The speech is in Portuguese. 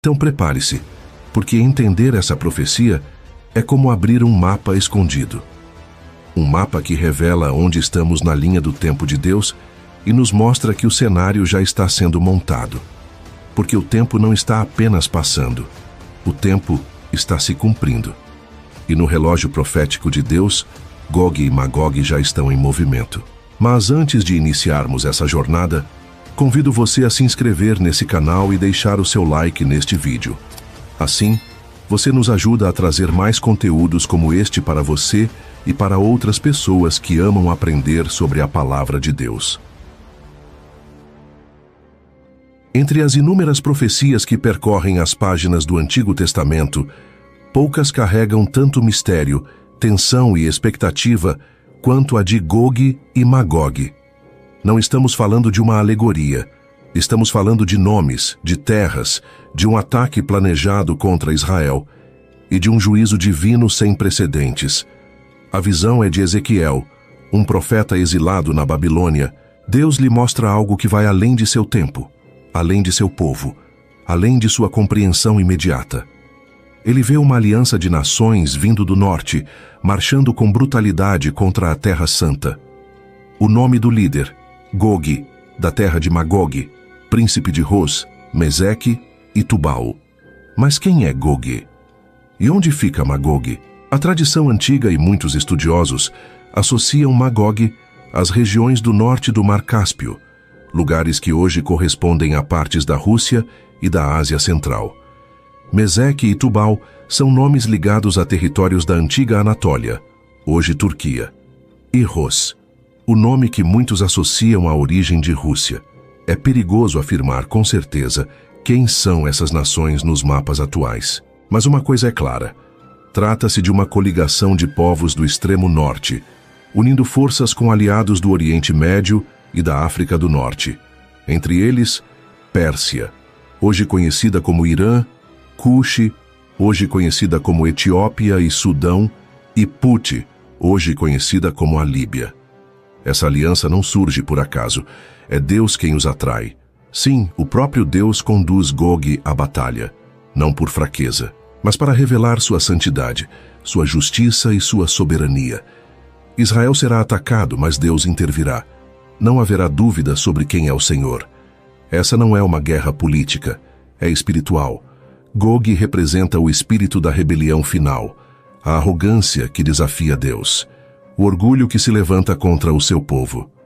Então prepare-se, porque entender essa profecia é como abrir um mapa escondido. Um mapa que revela onde estamos na linha do tempo de Deus e nos mostra que o cenário já está sendo montado. Porque o tempo não está apenas passando, o tempo está se cumprindo. E no relógio profético de Deus, Gog e Magog já estão em movimento. Mas antes de iniciarmos essa jornada, convido você a se inscrever nesse canal e deixar o seu like neste vídeo. Assim, você nos ajuda a trazer mais conteúdos como este para você e para outras pessoas que amam aprender sobre a palavra de Deus. Entre as inúmeras profecias que percorrem as páginas do Antigo Testamento, poucas carregam tanto mistério, tensão e expectativa quanto a de Gog e Magog. Não estamos falando de uma alegoria. Estamos falando de nomes, de terras, de um ataque planejado contra Israel e de um juízo divino sem precedentes. A visão é de Ezequiel, um profeta exilado na Babilônia. Deus lhe mostra algo que vai além de seu tempo, além de seu povo, além de sua compreensão imediata. Ele vê uma aliança de nações vindo do norte, marchando com brutalidade contra a Terra Santa. O nome do líder, Gog, da terra de Magog, príncipe de Ros, Meseque e Tubal. Mas quem é Gog? E onde fica Magog? A tradição antiga e muitos estudiosos associam Magog às regiões do norte do Mar Cáspio, lugares que hoje correspondem a partes da Rússia e da Ásia Central. Meseque e Tubal são nomes ligados a territórios da antiga Anatólia, hoje Turquia. E Ros, o nome que muitos associam à origem de Rússia. É perigoso afirmar com certeza quem são essas nações nos mapas atuais. Mas uma coisa é clara: trata-se de uma coligação de povos do extremo norte, unindo forças com aliados do Oriente Médio e da África do Norte. Entre eles, Pérsia, hoje conhecida como Irã, Cuxi, hoje conhecida como Etiópia e Sudão, e Puti, hoje conhecida como a Líbia. Essa aliança não surge por acaso, é Deus quem os atrai. Sim, o próprio Deus conduz Gog à batalha, não por fraqueza, mas para revelar sua santidade, sua justiça e sua soberania. Israel será atacado, mas Deus intervirá. Não haverá dúvida sobre quem é o Senhor. Essa não é uma guerra política, é espiritual. Gog representa o espírito da rebelião final, a arrogância que desafia Deus, o orgulho que se levanta contra o seu povo.